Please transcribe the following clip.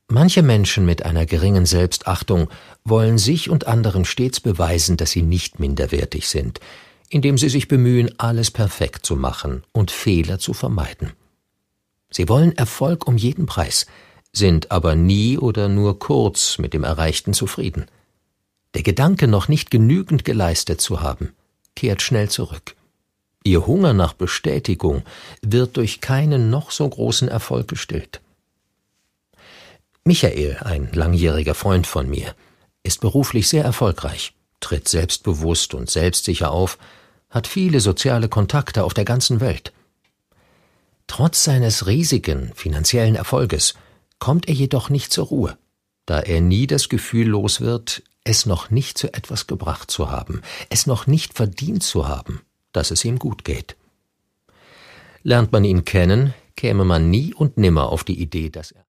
Manche Menschen mit einer geringen Selbstachtung wollen sich und anderen stets beweisen, dass sie nicht minderwertig sind, indem sie sich bemühen, alles perfekt zu machen und Fehler zu vermeiden. Sie wollen Erfolg um jeden Preis, sind aber nie oder nur kurz mit dem Erreichten zufrieden. Der Gedanke, noch nicht genügend geleistet zu haben, kehrt schnell zurück. Ihr Hunger nach Bestätigung wird durch keinen noch so großen Erfolg gestillt. Michael, ein langjähriger Freund von mir, ist beruflich sehr erfolgreich, tritt selbstbewusst und selbstsicher auf, hat viele soziale Kontakte auf der ganzen Welt. Trotz seines riesigen finanziellen Erfolges kommt er jedoch nicht zur Ruhe, da er nie das Gefühl los wird, es noch nicht zu etwas gebracht zu haben, es noch nicht verdient zu haben, dass es ihm gut geht. Lernt man ihn kennen, käme man nie und nimmer auf die Idee, dass er